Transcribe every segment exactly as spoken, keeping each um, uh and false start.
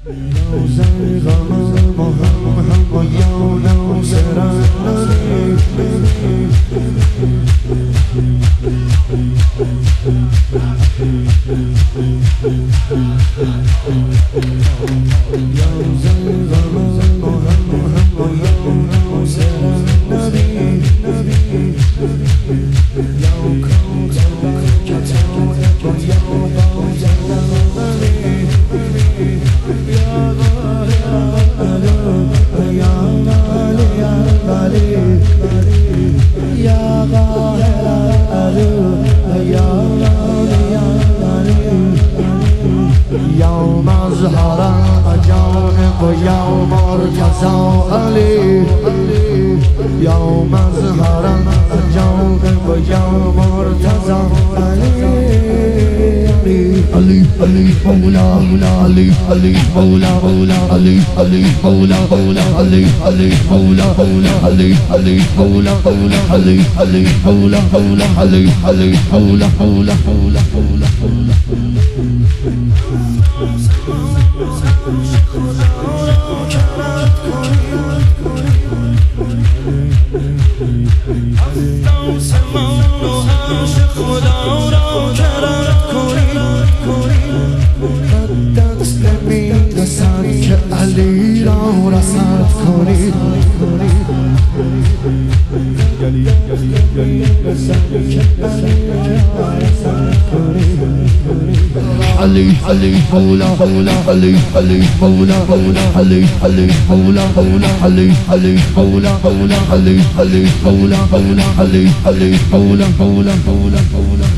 يوم أظهر جانب ويوم ارتزى علي يوم أظهر جانب ويوم ارتزى علي علي مولا علي علي مولا مولا علي علي مولا مولا علي علي مولا مولا علي علي مولا مولا علي علي مولا مولا علي علي مولا مولا مولا مولا علی را رسد کنید علی علی مولا مولا علی علی مولا مولا علی علی مولا مولا علی علی مولا مولا علی علی مولا مولا علی علی مولا مولا مولا مولا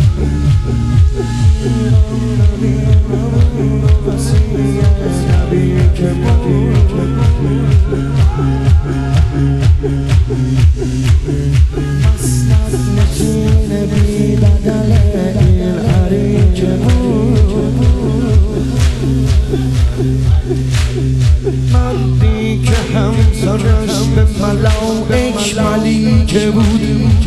مردی که همسرش به ملائک ملیکه بود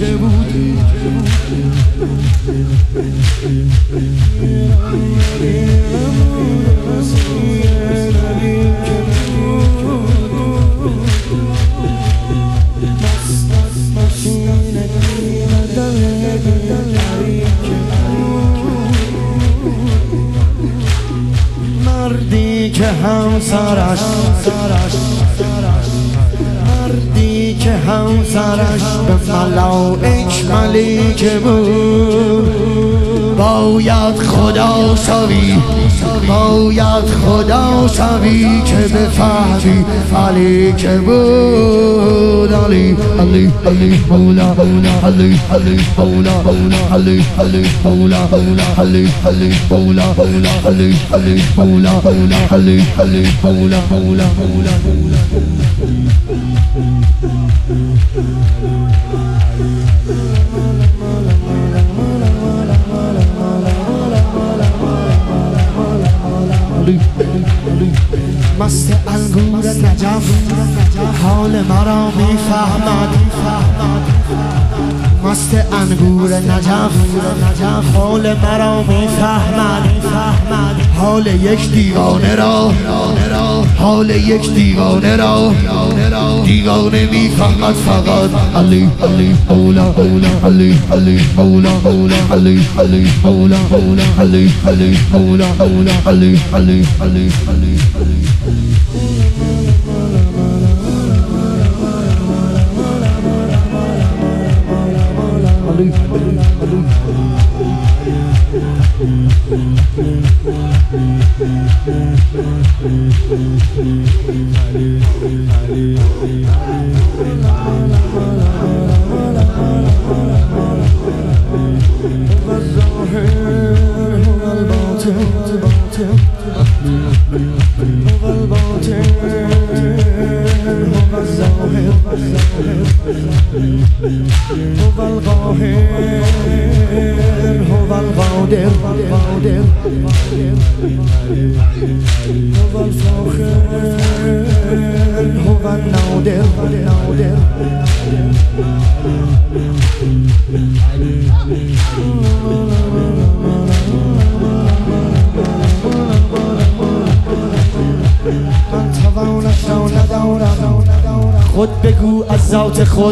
مردی که همسرش مردی که همسرش به ملائک ملیکه بود باید خدا شوی باید خدا شوی که بفهمی علی که بود علی علی علی مولا مولا علی علی مولا مولا علی علی مولا مولا علی علی مولا مولا علی علی مولا مولا علی علی مولا مولا مولا مست انگور نجف حال مرا میفهمد مست انگور نجف حال مرا میفهمد حال یک دیوانه را حال یک دیوانه را دیوانه میفهمد فقط علی علی مولا مولا علی علی مولا مولا علی علی مولا مولا علی علی مولا مولا علی علی علی علی هو القاهر هو القادر هو الفاخر هو النادر من توانش را ندارم خود بگو از ذات خود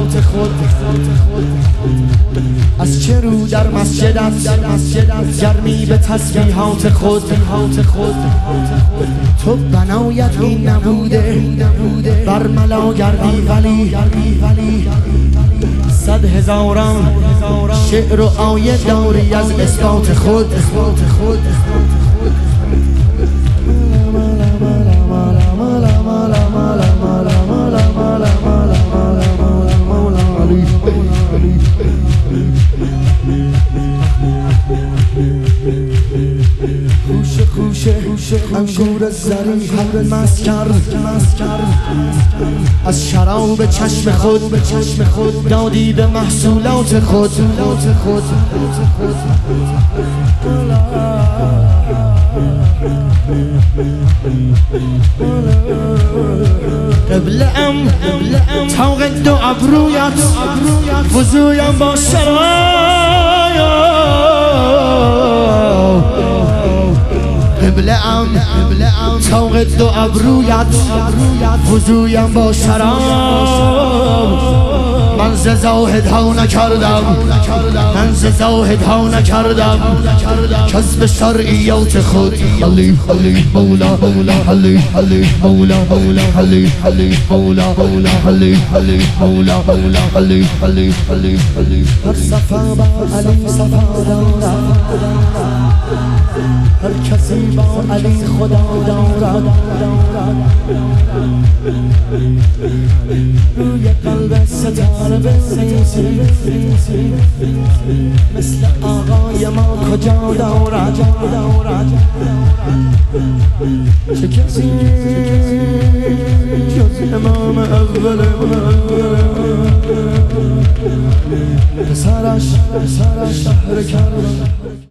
از چه رو در مسجدت گرمی به تسبیحات خود تو بنایت این نبوده بر ملا گردی ولی صد هزاران شعر و آیه داری از اثبات خود انگور زری حد مسکر از شراب چشم خود دادی به محصولات خود قبل ام طوق دو ابرویت وضویم با شراب قبل ام طوق دو ابرویت وضویم با شراب من ز زاهد ها نکردم من ز زاهد ها نکردم کسب شرعیات خود علی علی مولا مولا علی علی مولا مولا علی علی مولا مولا علی علی مولا مولا علی علی علی علی هر صفا با علی صفا دارد هر کسی با علی خدا دارد روی قلب ستاره بنویسی مثل آقای ما کجا دارد چه کسی جز امام اول پسرش شهر کرد